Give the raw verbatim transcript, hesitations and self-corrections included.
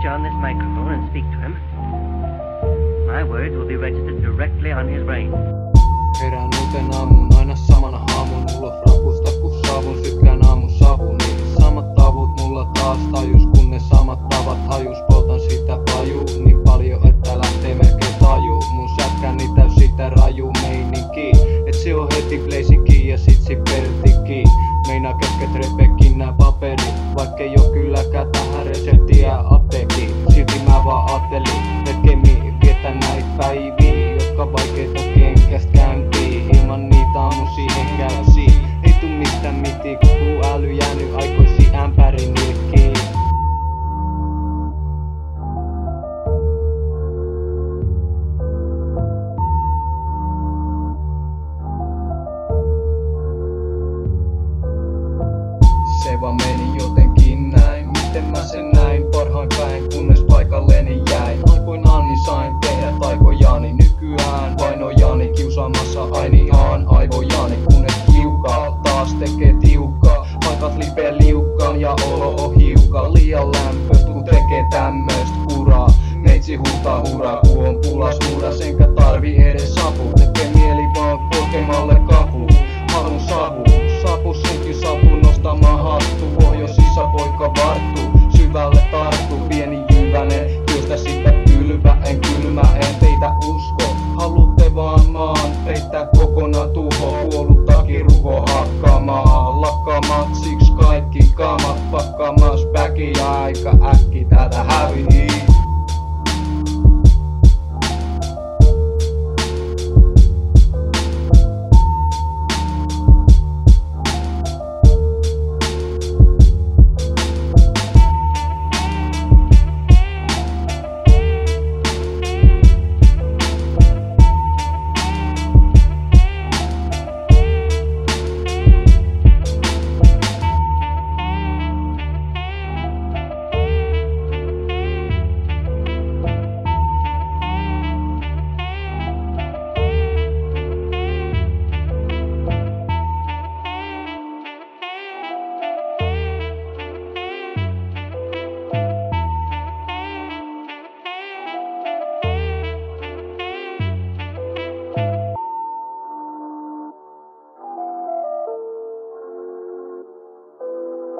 switch on this microphone and speak to him, my words will be registered directly on his brain. Herään uuteen aamuun aina samana aamun. Ulos rapusta kun saavun, sykkään aamun savuun. Niin samat tavut mulla taas tajus, kun ne samat tavat hajus. Poltan sitä pajuu niin paljon, että lähtee melkein tajuu. Mun sätkäni täys sitä raju meininki, et se on heti blazikin ja sit sipertikin. Meinaa kesket repekin nää paperit, vaikkei oo kylläkään tähän reseptiä apteekin. Silti mä vaan aattelin, et kemi vietä näit päiviä, jotka vaikeet on kenkästä käyntiin. Ilman niitä aamu siihen käysii, ei tuu mistään miti, kun äly jäänyt aikoisi ämpärin nilkkiin. Se vaan meni jotenkin näin, miten mä sen näin parhain päin, kunnes paikalleni jäin. Aikoinaan niin sain tehdä taikojani, nykyään vainojani kiusaamassa ainiaan aivojani. Kunnes kiukaa taas tekee tiukkaa, paikat lipee liukkaan ja olo on hiukan. Liian lämpöistä kun tekee tämmöistä kuraa, meitsi huutaa huraa kun on pulas muuras, enkä tarvi edes sapu. Tekee mieli vaan korkeimmalle kapuun, halun savu, sapu sunkin sapu nostamaan hattu. Pohjoisissa poika varttuu, syvälle tarttuu pieni jyvänen, työstä sitä kylvä en kylmä en teitä usko. Halutte vaan maan, peittää kokonaan tuho, puoluttakin ruho hakkaamaan. Lakkaamaan, siksi kaikki kamat pakkaamaan, späki ja aika äkki täältä hävii.